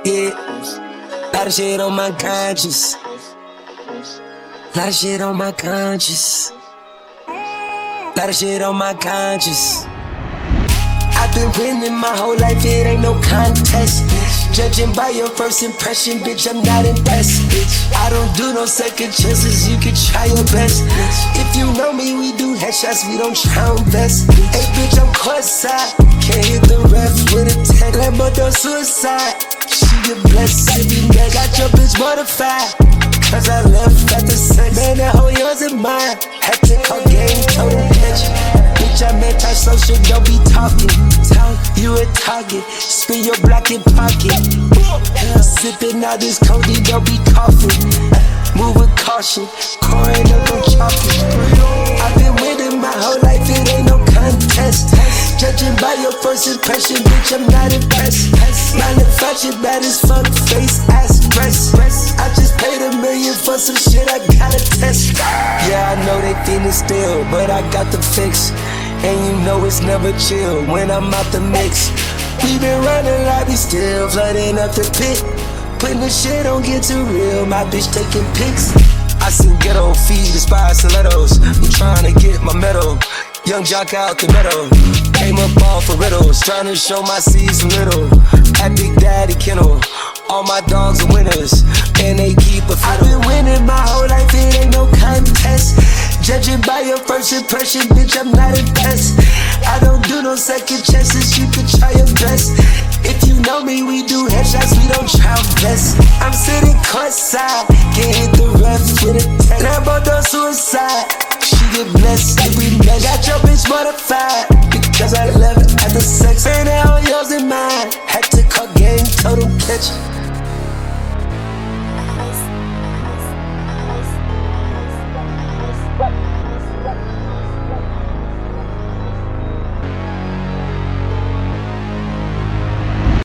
Yeah, lot of shit on my conscience. Lot of shit on my conscience. Lot of shit on my conscience. I've been winning my whole life, it ain't no contest. Judging by your first impression, bitch, I'm not impressed. I don't do no second chances, you can try your best. If you know me, we do headshots, we don't try our best. Hey, bitch, I'm courtside, can't hit the ref with a tag. Lambo do suicide, she get blessed every night. Got your bitch mortified, cause I left at the sex. Man, that whole yours and mine, had to call game, total bitch. Bitch, I'm anti-social, don't be talking. You a target, spin your block in pocket. Sipping out this Cody, don't be coughing. Move with caution, pouring up on chocolate. I've been winning my whole life, it ain't no contest. Judging by your first impression, bitch, I'm not impressed. Manufactured bad as fuck, face, ass, breast. I just paid $1 million for some shit I gotta test. Yeah, I know they feeling still, but I got the fix. And you know it's never chill when I'm out the mix. We been running like we still flooding up the pit. Putting the shit on get too real, my bitch taking pics. I seen ghetto feed inspired stilettos. I'm trying to get my medal. Young jock out the meadow. Came up all for riddles, trying to show my seeds from little. At Big Daddy Kennel, all my dogs are winners, and they keep a fiddle. I've been winning my whole life, it ain't no contest. Judging by your first impression, bitch, I'm not impressed. I don't do no second chances, you can try your best. If you know me, we do headshots, we don't try our best. I'm sitting courtside, can't hit the ref with a tag. Lambo do suicide, she get blessed every night. Got your bitch mortified, because I left at the sex. Man, that all yours and mine, had to call game, total catch.